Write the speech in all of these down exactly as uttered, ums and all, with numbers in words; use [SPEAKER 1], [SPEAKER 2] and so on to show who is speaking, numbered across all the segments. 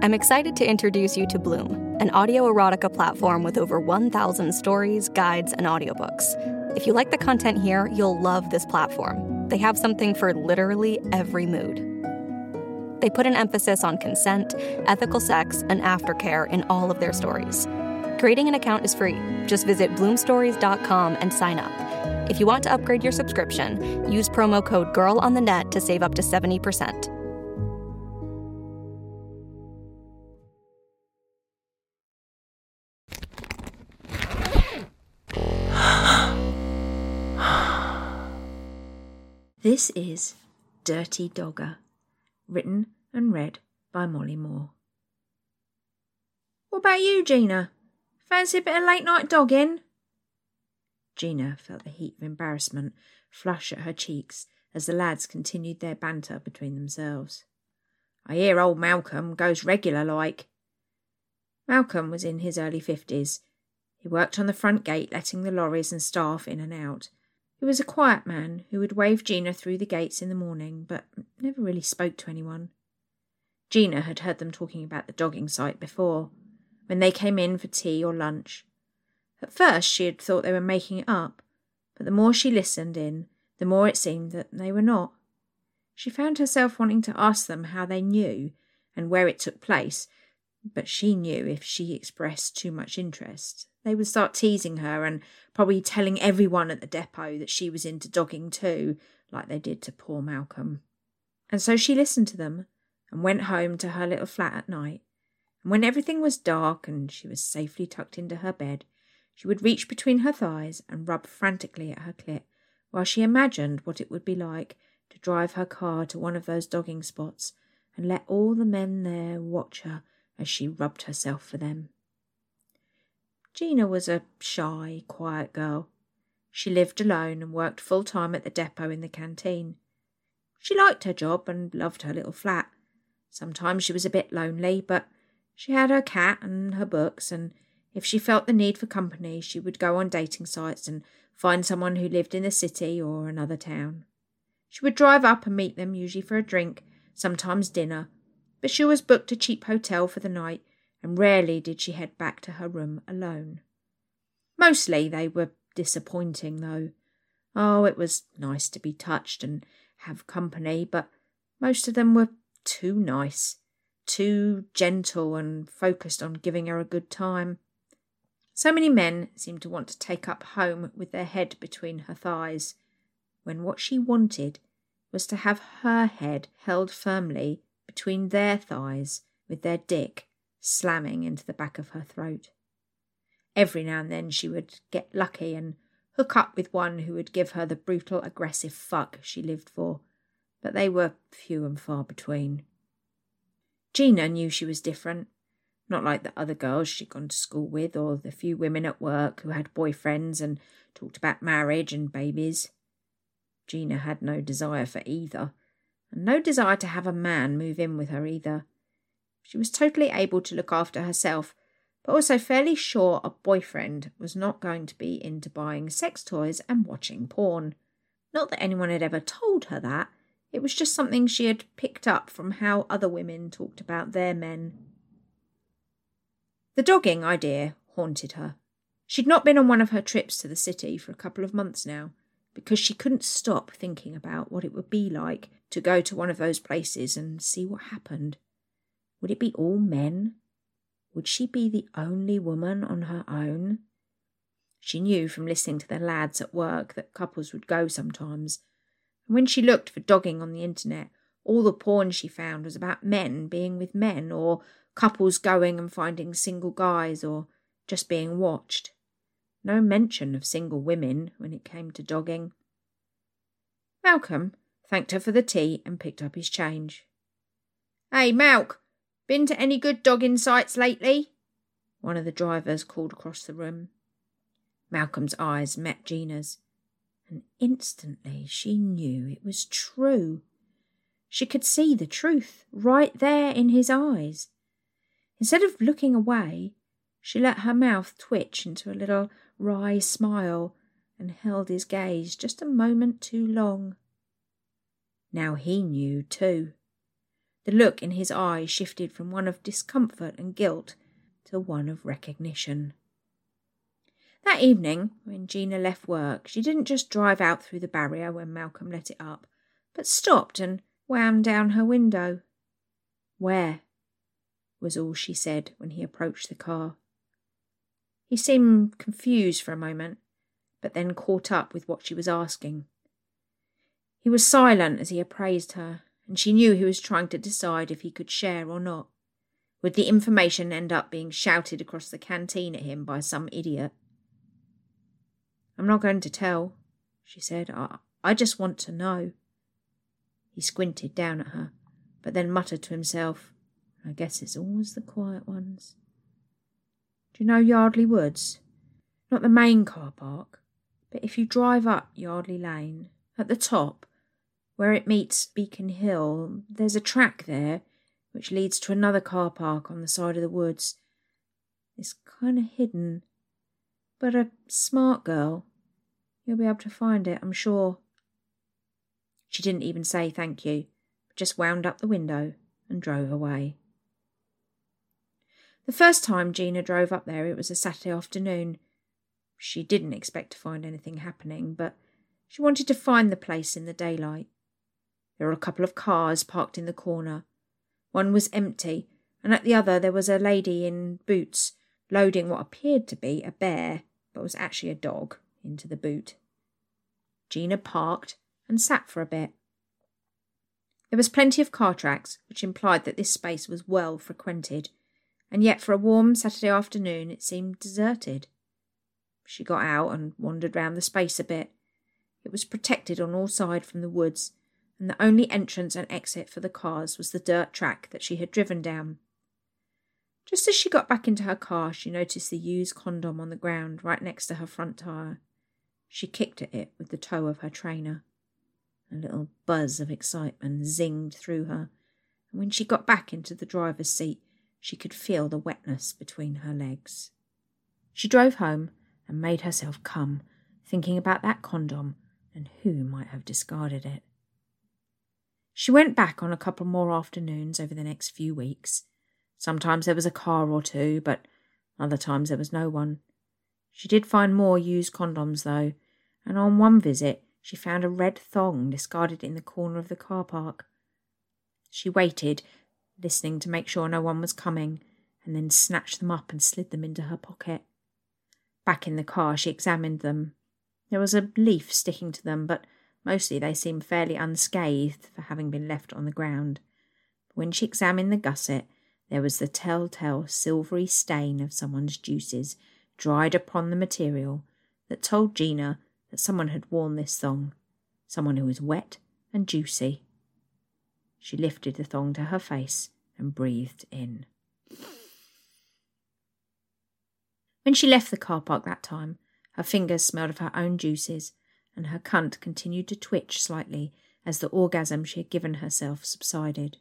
[SPEAKER 1] I'm excited to introduce you to Bloom, an audio erotica platform with over one thousand stories, guides, and audiobooks. If you like the content here, you'll love this platform. They have something for literally every mood. They put an emphasis on consent, ethical sex, and aftercare in all of their stories. Creating an account is free. Just visit bloom stories dot com and sign up. If you want to upgrade your subscription, use promo code GIRLONTHENET to save up to seventy percent.
[SPEAKER 2] This is Dirty Dogger, written and read by Molly Moore. What about you, Gina? Fancy a bit of late night dogging? Gina felt the heat of embarrassment flush at her cheeks as the lads continued their banter between themselves. I hear old Malcolm goes regular like. Malcolm was in his early fifties. He worked on the front gate letting the lorries and staff in and out. He was a quiet man who would wave Gina through the gates in the morning, but never really spoke to anyone. Gina had heard them talking about the dogging site before, when they came in for tea or lunch. At first she had thought they were making it up, but the more she listened in, the more it seemed that they were not. She found herself wanting to ask them how they knew and where it took place, but she knew if she expressed too much interest, they would start teasing her and probably telling everyone at the depot that she was into dogging too, like they did to poor Malcolm. And so she listened to them and went home to her little flat at night, and when everything was dark and she was safely tucked into her bed, she would reach between her thighs and rub frantically at her clit while she imagined what it would be like to drive her car to one of those dogging spots and let all the men there watch her as she rubbed herself for them. Gina was a shy, quiet girl. She lived alone and worked full-time at the depot in the canteen. She liked her job and loved her little flat. Sometimes she was a bit lonely, but she had her cat and her books, and if she felt the need for company, she would go on dating sites and find someone who lived in the city or another town. She would drive up and meet them, usually for a drink, sometimes dinner, but she always booked a cheap hotel for the night, and rarely did she head back to her room alone. Mostly they were disappointing, though. Oh, it was nice to be touched and have company, but most of them were too nice, too gentle and focused on giving her a good time. So many men seemed to want to take up home with their head between her thighs, when what she wanted was to have her head held firmly between their thighs with their dick slamming into the back of her throat. Every now and then she would get lucky and hook up with one who would give her the brutal, aggressive fuck she lived for, but they were few and far between. Gina knew she was different, not like the other girls she'd gone to school with or the few women at work who had boyfriends and talked about marriage and babies. Gina had no desire for either, and no desire to have a man move in with her either. She was totally able to look after herself, but also fairly sure a boyfriend was not going to be into buying sex toys and watching porn. Not that anyone had ever told her that, it was just something she had picked up from how other women talked about their men. The dogging idea haunted her. She'd not been on one of her trips to the city for a couple of months now, because she couldn't stop thinking about what it would be like to go to one of those places and see what happened. Would it be all men? Would she be the only woman on her own? She knew from listening to the lads at work that couples would go sometimes, and when she looked for dogging on the internet, all the porn she found was about men being with men, or couples going and finding single guys, or just being watched. No mention of single women when it came to dogging. Malcolm thanked her for the tea and picked up his change. "Hey, Malk, been to any good dogging sites lately?" one of the drivers called across the room. Malcolm's eyes met Gina's, and instantly she knew it was true. She could see the truth right there in his eyes. Instead of looking away, she let her mouth twitch into a little wry smile and held his gaze just a moment too long. Now he knew too. The look in his eyes shifted from one of discomfort and guilt to one of recognition. That evening, when Gina left work, she didn't just drive out through the barrier when Malcolm let it up, but stopped and wound down her window. "Where?" was all she said when he approached the car. He seemed confused for a moment, but then caught up with what she was asking. He was silent as he appraised her, and she knew he was trying to decide if he could share or not. Would the information end up being shouted across the canteen at him by some idiot? "I'm not going to tell," she said. I, I just want to know." He squinted down at her, but then muttered to himself, "I guess it's always the quiet ones." "Do you know Yardley Woods? Not the main car park, but if you drive up Yardley Lane, at the top, where it meets Beacon Hill, there's a track there which leads to another car park on the side of the woods. It's kind of hidden, but a smart girl, you'll be able to find it, I'm sure." She didn't even say thank you, but just wound up the window and drove away. The first time Gina drove up there, it was a Saturday afternoon. She didn't expect to find anything happening, but she wanted to find the place in the daylight. There were a couple of cars parked in the corner. One was empty, and at the other there was a lady in boots loading what appeared to be a bear, but was actually a dog, into the boot. Gina parked and sat for a bit. There was plenty of car tracks, which implied that this space was well frequented, and yet for a warm Saturday afternoon it seemed deserted. She got out and wandered round the space a bit. It was protected on all sides from the woods, and the only entrance and exit for the cars was the dirt track that she had driven down. Just as she got back into her car, she noticed the used condom on the ground right next to her front tyre. She kicked at it with the toe of her trainer. A little buzz of excitement zinged through her, and when she got back into the driver's seat, she could feel the wetness between her legs. She drove home and made herself come, thinking about that condom and who might have discarded it. She went back on a couple more afternoons over the next few weeks. Sometimes there was a car or two, but other times there was no one. She did find more used condoms, though, and on one visit she found a red thong discarded in the corner of the car park. She waited, listening to make sure no one was coming, and then snatched them up and slid them into her pocket. Back in the car, she examined them. There was a leaf sticking to them, but mostly they seemed fairly unscathed for having been left on the ground. When she examined the gusset, there was the telltale silvery stain of someone's juices dried upon the material that told Gina that someone had worn this thong, someone who was wet and juicy. She lifted the thong to her face and breathed in. When she left the car park that time, her fingers smelled of her own juices, and her cunt continued to twitch slightly as the orgasm she had given herself subsided.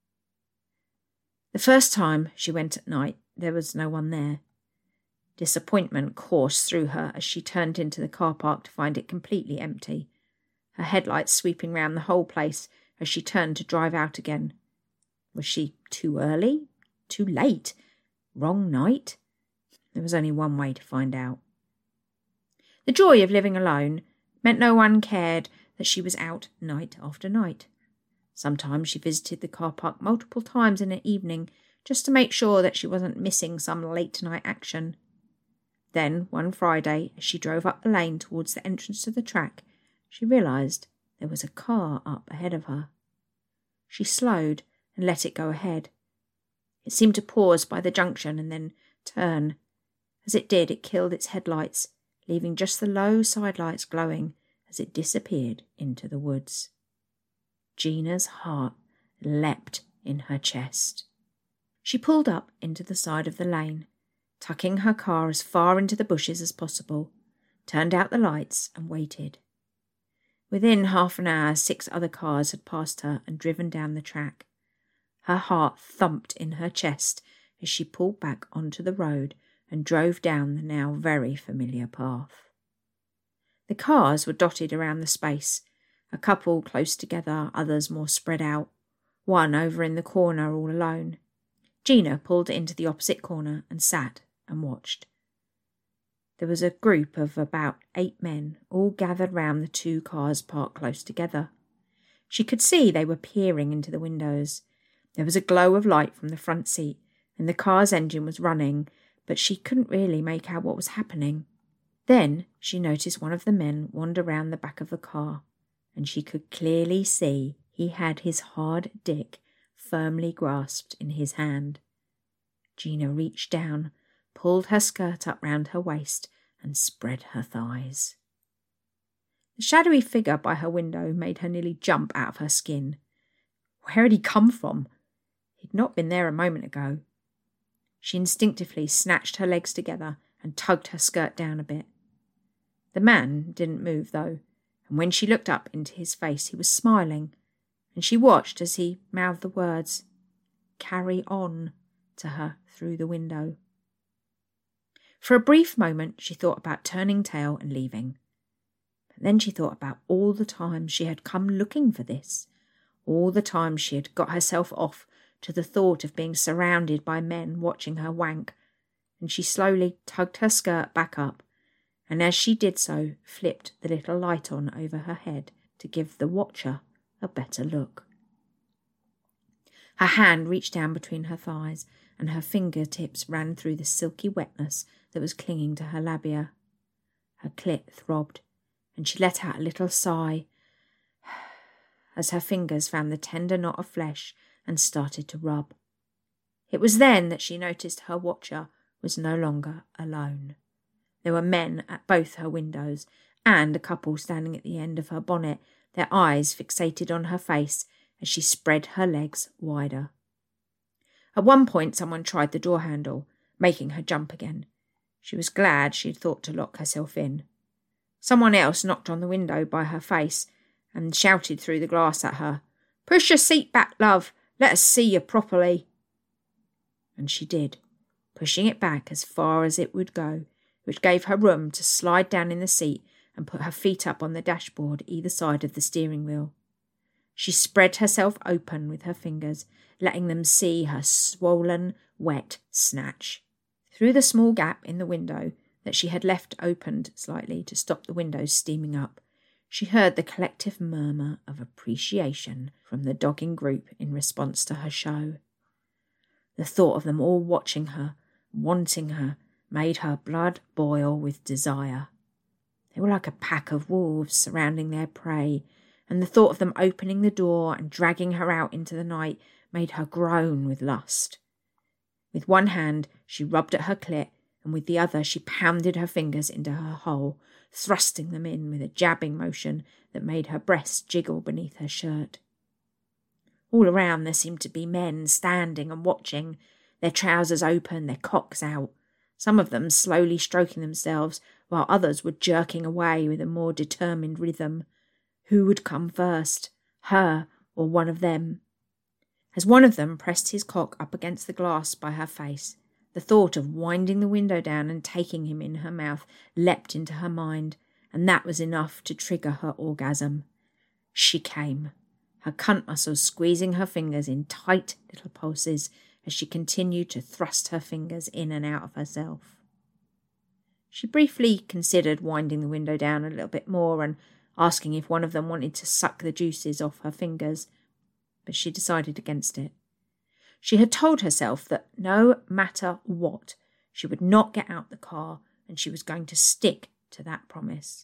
[SPEAKER 2] The first time she went at night, there was no one there. Disappointment coursed through her as she turned into the car park to find it completely empty, her headlights sweeping round the whole place as she turned to drive out again. Was she too early? Too late? Wrong night? There was only one way to find out. The joy of living alone meant no one cared that she was out night after night. Sometimes she visited the car park multiple times in an evening just to make sure that she wasn't missing some late-night action. Then, one Friday, as she drove up the lane towards the entrance to the track, she realised there was a car up ahead of her. She slowed and let it go ahead. It seemed to pause by the junction and then turn. As it did, it killed its headlights, leaving just the low sidelights glowing as it disappeared into the woods. Gina's heart leapt in her chest. She pulled up into the side of the lane, tucking her car as far into the bushes as possible, turned out the lights and waited. Within half an hour, six other cars had passed her and driven down the track. Her heart thumped in her chest as she pulled back onto the road and drove down the now very familiar path. The cars were dotted around the space, a couple close together, others more spread out. one over in the corner all alone. Gina pulled into the opposite corner and sat and watched. There was a group of about eight men, all gathered round the two cars parked close together. She could see they were peering into the windows. There was a glow of light from the front seat, and the car's engine was running, but she couldn't really make out what was happening. Then she noticed one of the men wander round the back of the car, and she could clearly see he had his hard dick firmly grasped in his hand. Gina reached down, pulled her skirt up round her waist, and spread her thighs. The shadowy figure by her window made her nearly jump out of her skin. Where had he come from? He'd not been there a moment ago. She instinctively snatched her legs together and tugged her skirt down a bit. The man didn't move, though, and when she looked up into his face, he was smiling, and she watched as he mouthed the words, "Carry on," to her through the window. For a brief moment she thought about turning tail and leaving. But then she thought about all the time she had come looking for this, all the time she had got herself off to the thought of being surrounded by men watching her wank, and she slowly tugged her skirt back up, and as she did so flipped the little light on over her head to give the watcher a better look. Her hand reached down between her thighs, and her fingertips ran through the silky wetness that was clinging to her labia. Her clit throbbed, and she let out a little sigh as her fingers found the tender knot of flesh and started to rub. It was then that she noticed her watcher was no longer alone. There were men at both her windows, and a couple standing at the end of her bonnet, their eyes fixated on her face as she spread her legs wider. At one point someone tried the door handle, making her jump again. She was glad she had thought to lock herself in. Someone else knocked on the window by her face and shouted through the glass at her, "Push your seat back, love. Let us see you properly." And she did, pushing it back as far as it would go, which gave her room to slide down in the seat and put her feet up on the dashboard either side of the steering wheel. She spread herself open with her fingers, letting them see her swollen, wet snatch. Through the small gap in the window that she had left opened slightly to stop the windows steaming up, she heard the collective murmur of appreciation from the dogging group in response to her show. The thought of them all watching her, wanting her, made her blood boil with desire. They were like a pack of wolves surrounding their prey, and the thought of them opening the door and dragging her out into the night made her groan with lust. With one hand she rubbed at her clit, and with the other she pounded her fingers into her hole, thrusting them in with a jabbing motion that made her breasts jiggle beneath her shirt. All around there seemed to be men standing and watching, their trousers open, their cocks out, some of them slowly stroking themselves, while others were jerking away with a more determined rhythm. Who would come first, her or one of them? As one of them pressed his cock up against the glass by her face, the thought of winding the window down and taking him in her mouth leapt into her mind, and that was enough to trigger her orgasm. She came, her cunt muscles squeezing her fingers in tight little pulses as she continued to thrust her fingers in and out of herself. She briefly considered winding the window down a little bit more and asking if one of them wanted to suck the juices off her fingers, but she decided against it. She had told herself that no matter what, she would not get out the car, and she was going to stick to that promise.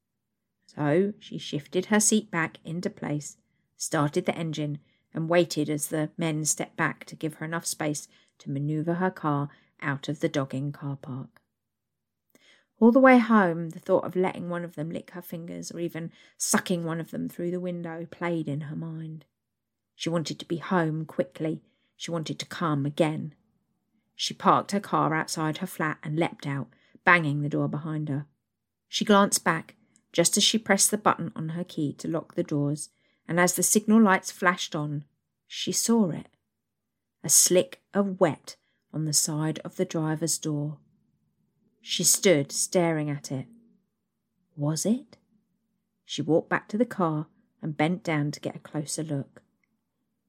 [SPEAKER 2] So she shifted her seat back into place, started the engine, and waited as the men stepped back to give her enough space to manoeuvre her car out of the dogging car park. All the way home, the thought of letting one of them lick her fingers or even sucking one of them through the window played in her mind. She wanted to be home quickly. She wanted to come again. She parked her car outside her flat and leapt out, banging the door behind her. She glanced back just as she pressed the button on her key to lock the doors, and as the signal lights flashed on, she saw it. A slick of wet on the side of the driver's door. She stood staring at it. Was it? She walked back to the car and bent down to get a closer look.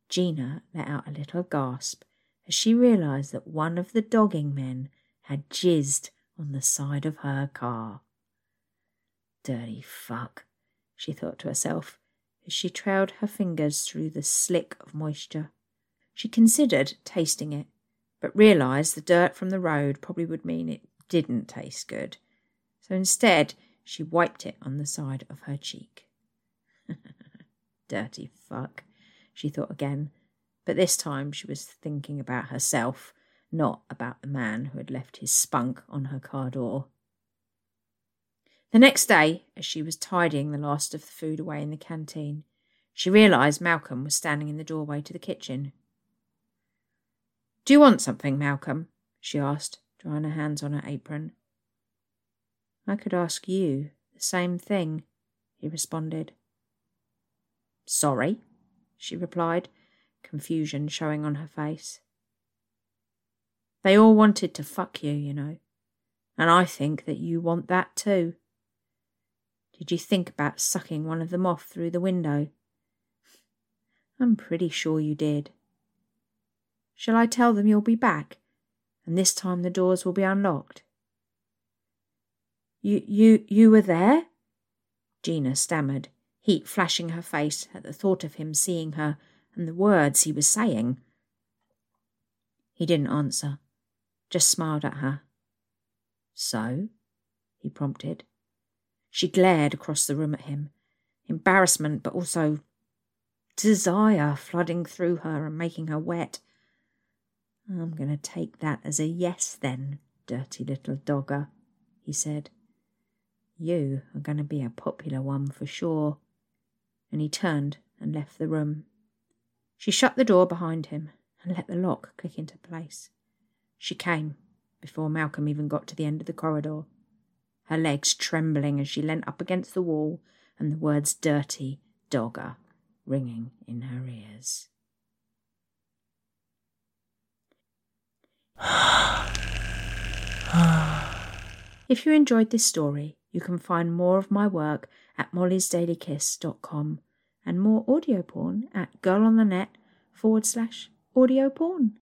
[SPEAKER 2] Gina let out a little gasp as she realised that one of the dogging men had jizzed on the side of her car. Dirty fuck, she thought to herself as she trailed her fingers through the slick of moisture. She considered tasting it, but realised the dirt from the road probably would mean it didn't taste good. So instead, she wiped it on the side of her cheek. Dirty fuck, she thought again, but this time she was thinking about herself, not about the man who had left his spunk on her car door. The next day, as she was tidying the last of the food away in the canteen, she realised Malcolm was standing in the doorway to the kitchen. "Do you want something, Malcolm?" she asked, drying her hands on her apron. "I could ask you the same thing," he responded. "Sorry," she replied, confusion showing on her face. "They all wanted to fuck you, you know, and I think that you want that too. Did you think about sucking one of them off through the window? I'm pretty sure you did. Shall I tell them you'll be back, and this time the doors will be unlocked?" You, you, you were there?" Gina stammered, heat flashing her face at the thought of him seeing her and the words he was saying. He didn't answer, just smiled at her. "So?" he prompted. She glared across the room at him, embarrassment but also desire flooding through her and making her wet. "I'm going to take that as a yes then, dirty little dogger," he said. "You are going to be a popular one for sure." And he turned and left the room. She shut the door behind him and let the lock click into place. She came before Malcolm even got to the end of the corridor, her legs trembling as she leant up against the wall and the words "dirty dogger" ringing in her ears. If you enjoyed this story, you can find more of my work at mollys daily kiss dot com and more audio porn at girlonthenet forward slash audio porn.